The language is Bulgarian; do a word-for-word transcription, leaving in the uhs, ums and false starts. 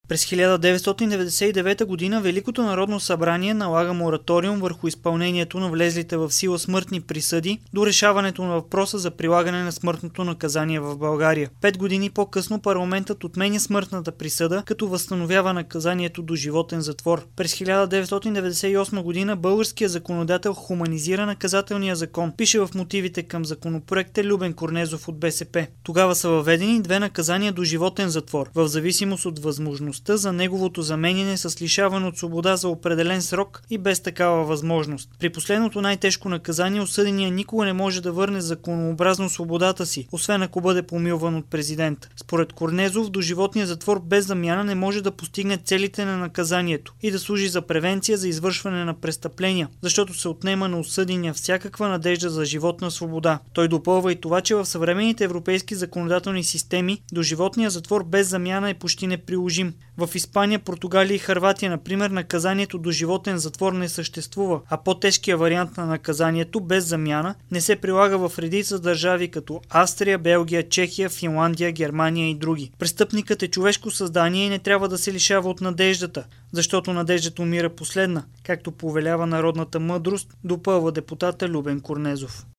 През хиляда деветстотин деветдесет и девета година Великото народно събрание налага мораториум върху изпълнението на влезлите в сила смъртни присъди до решаването на въпроса за прилагане на смъртното наказание в България. Пет години по-късно парламентът отменя смъртната присъда, като възстановява наказанието до животен затвор. През хиляда деветстотин деветдесет и осма година българският законодател хуманизира наказателния закон, пише в мотивите към законопроекта Любен Корнезов от БСП. Тогава са въведени две наказания до животен затвор, в зависимост от възможността за неговото заменяне с лишаване от свобода за определен срок и без такава възможност. При последното най-тежко наказание осъдения никога не може да върне законообразно свободата си, освен ако бъде помилван от президента. Според Корнезов, доживотният затвор без замяна не може да постигне целите на наказанието и да служи за превенция за извършване на престъпления, защото се отнема на осъдения всякаква надежда за животна свобода. Той допълва и това, че в съвременните европейски законодателни системи доживотният затвор без замяна е почти неприложим. В Испания, Португалия и Хърватия, например, наказанието доживотен затвор не съществува, а по-тежкият вариант на наказанието без замяна не се прилага в редица държави като Австрия, Белгия, Чехия, Финландия, Германия и други. Престъпникът е човешко създание и не трябва да се лишава от надеждата, защото надеждата умира последна, както повелява народната мъдрост, допълва депутата Любен Корнезов.